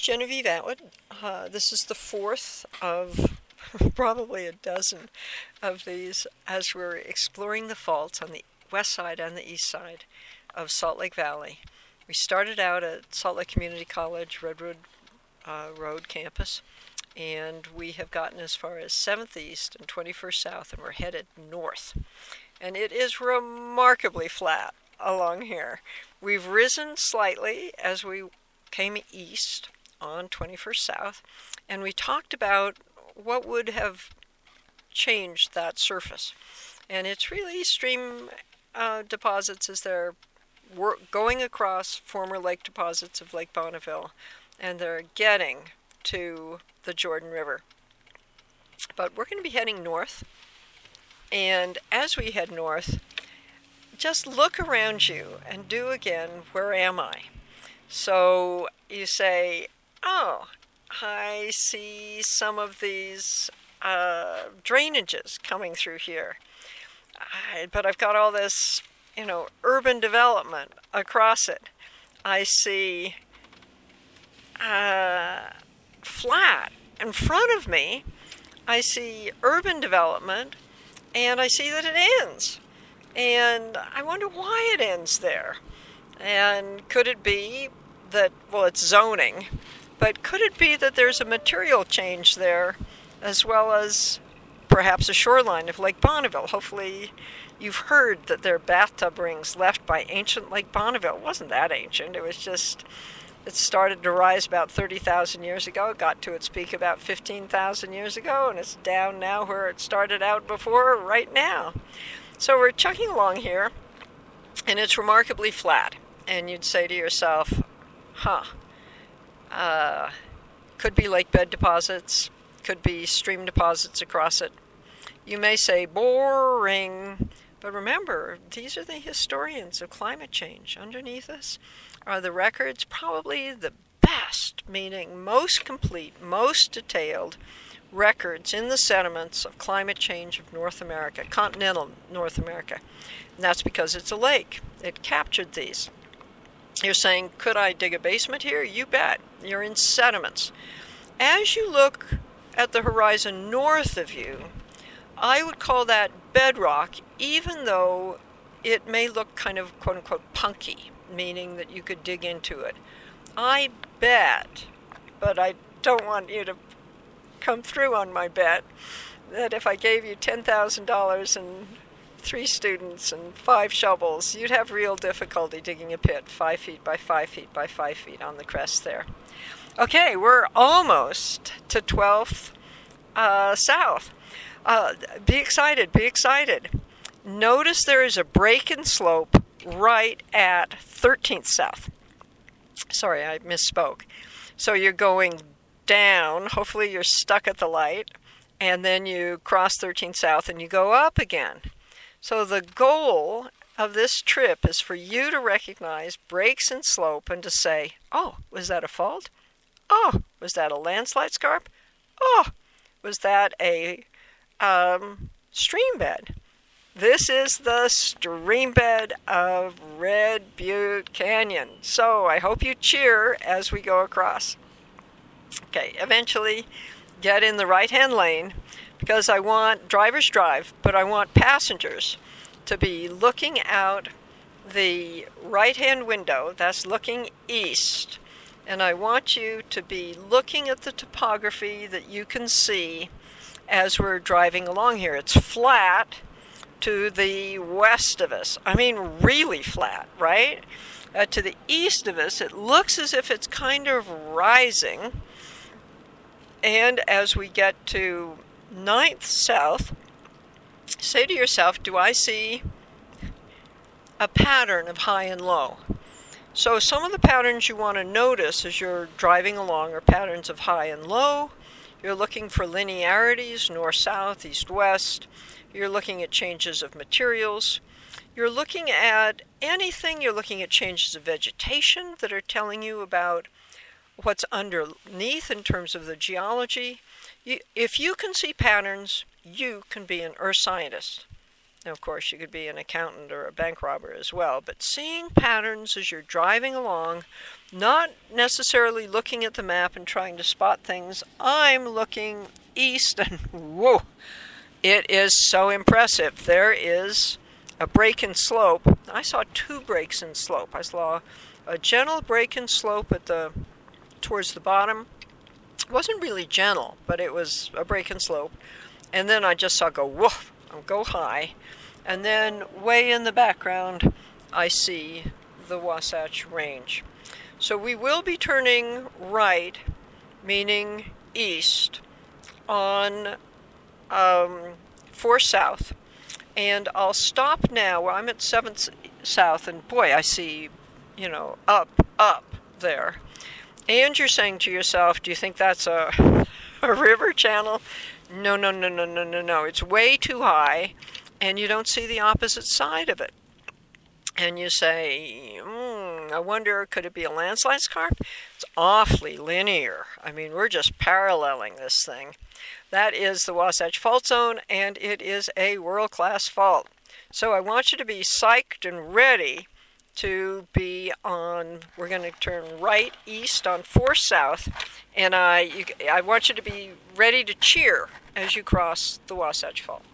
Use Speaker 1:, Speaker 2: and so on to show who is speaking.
Speaker 1: Genevieve Atwood. This is the fourth of probably a dozen of these as we're exploring the faults on the west side and the east side of Salt Lake Valley. We started out at Salt Lake Community College, Redwood Road campus, and we have gotten as far as 7th East and 21st South, and we're headed north. And it is remarkably flat along here. We've risen slightly as we came east on 21st South, and we talked about what would have changed that surface. And it's really stream deposits as they're going across former lake deposits of Lake Bonneville, and they're getting to the Jordan River. But we're going to be heading north, and as we head north, just look around you and do again, where am I? So you say, oh, I see some of these drainages coming through here, but I've got all this, urban development across it. I see flat in front of me. I see urban development, and I see that it ends. And I wonder why it ends there. And could it be that, it's zoning, but could it be that there's a material change there, as well as perhaps a shoreline of Lake Bonneville? Hopefully you've heard that there are bathtub rings left by ancient Lake Bonneville. It wasn't that ancient. It started to rise about 30,000 years ago. It got to its peak about 15,000 years ago, and it's down now where it started out before right now. So we're chugging along here, and it's remarkably flat. And you'd say to yourself, could be lake bed deposits, could be stream deposits across it. You may say, boring. But remember, these are the historians of climate change. Underneath us are the records, probably the best, meaning most complete, most detailed records in the sediments of climate change of North America, continental North America. And that's because it's a lake. It captured these. You're saying, could I dig a basement here? You bet. You're in sediments. As you look at the horizon north of you, I would call that bedrock, even though it may look kind of quote-unquote punky, meaning that you could dig into it. I bet, but I don't want you to come through on my bet, that if I gave you $10,000 and 3 students and 5 shovels, you'd have real difficulty digging a pit 5 feet by 5 feet by 5 feet on the crest there. Okay, we're almost to 12th South. Be excited, be excited. Notice there is a break in slope right at 13th South. Sorry, I misspoke. So you're going down, hopefully you're stuck at the light, and then you cross 13th South and you go up again. So the goal of this trip is for you to recognize breaks in slope and to say, oh, was that a fault? Oh, was that a landslide scarp? Oh, was that a stream bed? This is the stream bed of Red Butte Canyon. So I hope you cheer as we go across. Okay, eventually get in the right-hand lane, because I want drivers drive, but I want passengers to be looking out the right-hand window, that's looking east, and I want you to be looking at the topography that you can see as we're driving along here. It's flat to the west of us. I mean, really flat, right? To the east of us, it looks as if it's kind of rising. And as we get to 9th South, say to yourself, do I see a pattern of high and low? So some of the patterns you want to notice as you're driving along are patterns of high and low. You're looking for linearities, north-south, east-west. You're looking at changes of materials. You're looking at anything. You're looking at changes of vegetation that are telling you about what's underneath in terms of the geology. If you can see patterns, you can be an earth scientist. Now, of course, you could be an accountant or a bank robber as well, but seeing patterns as you're driving along, not necessarily looking at the map and trying to spot things. I'm looking east, and whoa, it is so impressive. There is a break in slope. I saw 2 breaks in slope. I saw a gentle break in slope towards the bottom. It wasn't really gentle, but it was a break in slope. And then I just saw go woof, go high. And then way in the background, I see the Wasatch Range. So we will be turning right, meaning east, on 4 South. And I'll stop now where I'm at 7th South, and boy, I see, up there. And you're saying to yourself, do you think that's a river channel? No, no, no, no, no, no, no. It's way too high, and you don't see the opposite side of it. And you say, I wonder, could it be a landslide scarp? It's awfully linear. I mean, we're just paralleling this thing. That is the Wasatch Fault Zone, and it is a world-class fault. So I want you to be psyched and ready to be on, we're going to turn right east on 4 South, and I want you to be ready to cheer as you cross the Wasatch Fault.